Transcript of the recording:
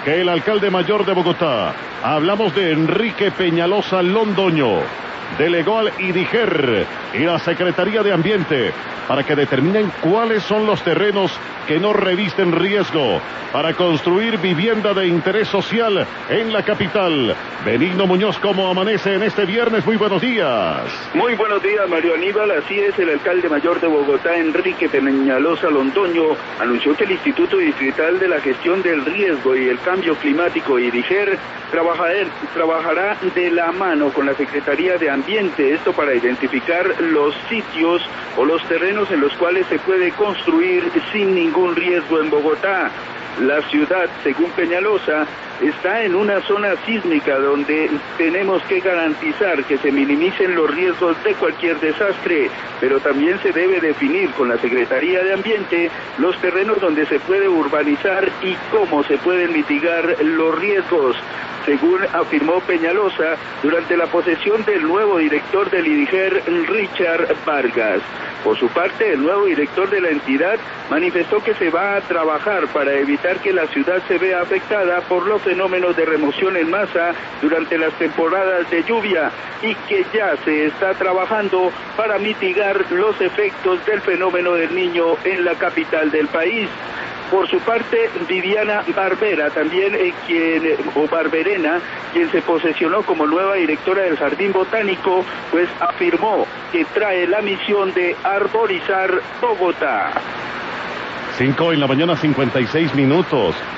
que el alcalde mayor de Bogotá, hablamos de Enrique Peñalosa Londoño, delegó al IDIGER y la Secretaría de Ambiente para que determinen cuáles son los terrenos que no revisten riesgo para construir vivienda de interés social en la capital. Benigno Muñoz, ¿cómo amanece en este viernes? Muy buenos días. Muy buenos días, Mario Aníbal. Así es, el alcalde mayor de Bogotá, Enrique Peñalosa Londoño, anunció que el Instituto Distrital de la Gestión del Riesgo y el Cambio Climático, IDIGER, trabajará de la mano con la Secretaría de Ambiente, esto para identificar los sitios o los terrenos en los cuales se puede construir sin ningún riesgo en Bogotá. La ciudad, según Peñalosa, está en una zona sísmica donde tenemos que garantizar que se minimicen los riesgos de cualquier desastre, pero también se debe definir con la Secretaría de Ambiente los terrenos donde se puede urbanizar y cómo se pueden mitigar los riesgos. Según afirmó Peñalosa durante la posesión del nuevo director del IDIGER, Richard Vargas. Por su parte, el nuevo director de la entidad manifestó que se va a trabajar para evitar que la ciudad se vea afectada por los fenómenos de remoción en masa durante las temporadas de lluvia y que ya se está trabajando para mitigar los efectos del fenómeno del Niño en la capital del país. Por su parte, Viviana Barbera, también Barberena, quien se posesionó como nueva directora del Jardín Botánico, pues afirmó que trae la misión de arborizar Bogotá. 5 en la mañana, 56 minutos.